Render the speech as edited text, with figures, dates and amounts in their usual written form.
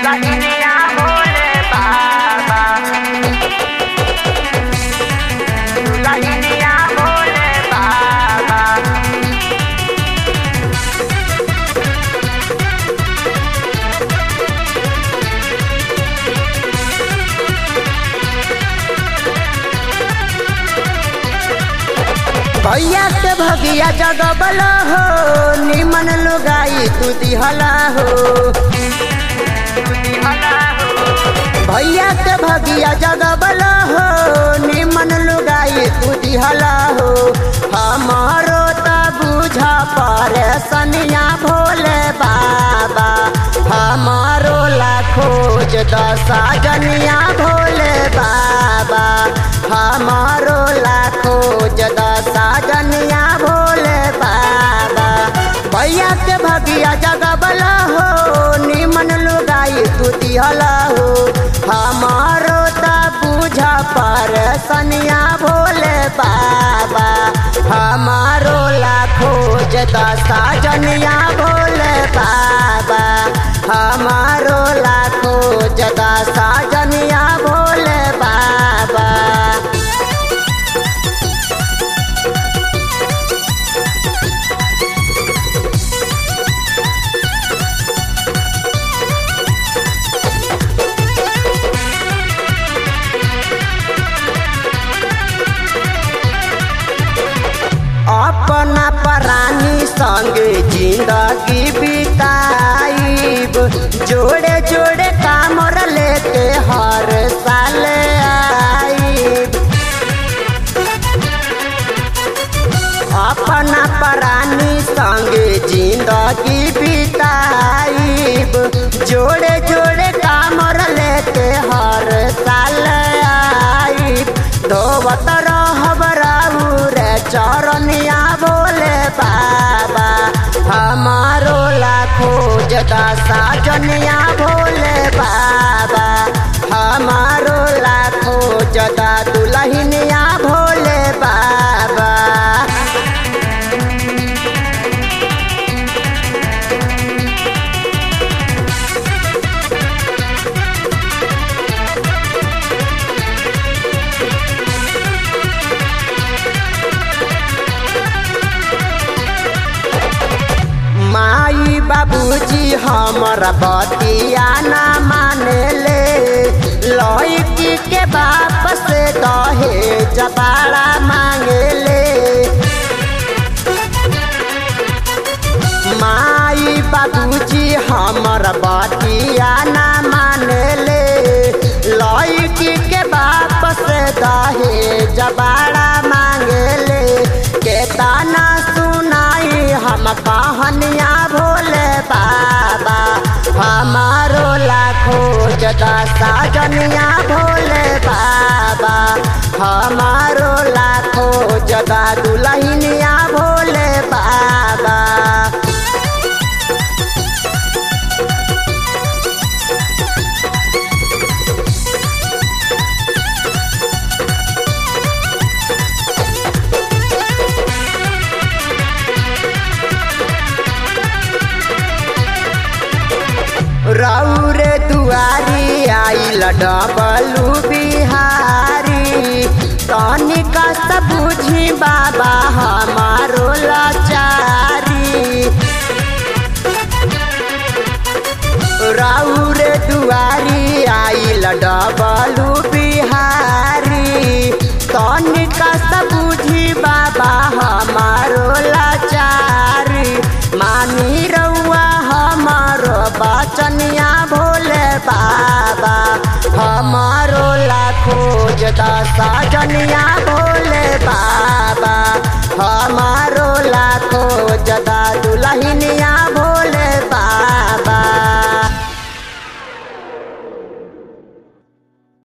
दुल्हनिया भोले बाबा, दुल्हनिया भोले बाबा। भैया के भगिया जगबल हो, निमन लुगाई तू दिहला हो। भैया के भगिया जगबल हो, निमन लुगाई तू दिहला हो। हमारो त बुझा परेशानिया भोले बाबा, हमारो खोज दशा जनिया भोले बाबा, हमारो खोज दशा जनिया भोले बाबा। भैया के भगिया जगबल हो, निमन लुगाई तू दिहला हो। हमारो त बुझा परेशानिया भोले बाबा, हमारो खोज दशा जनिया भोले बाबा, हमारो खोज दशा जनिया भोले बाबा। अपना प्राणी संग जिंदगी बिताइब, जोड़े जोड़े कामर लेके हर साल आइब। अपना प्राणी संग जिंदगी बिताइब, जोड़े जोड़े कामर लेके हर साल आइब। धोवत रहब राउर चरनिया भोले बाबा, हमारो खोज दशा जनिया भोले बाबा, हमारो खोज दुल्हनिया भोले बाबा। माई बाबूजी हमारा बतिया ना माने ले, लड़की के बाप से दहेज बड़ा मांगे ले। माई बाबूजी हमारा बतिया ना माने ले, लड़की के बाप से दहेज बड़ा मांगे ले। केतना सुनाई हम कहानिया भोले बाबा, हमारो खोज दशा जनिया भोले बाबा, हमारो खोज दुल्हनिया भोले बाबा। रौरे दुआरी आइल डबलू बिहारी, तनिका से बुझी बाबा हमारो लाचारी। रौरे दुआरी आइल डबलू बिहारी, तनिका से बुझी बाबा हमारो लाचारी। मानी रउआ हमारो बचनिया भोले बाबा, हमारो खोज दशा जनिया भोले बाबा, हमारो खोज दुल्हनिया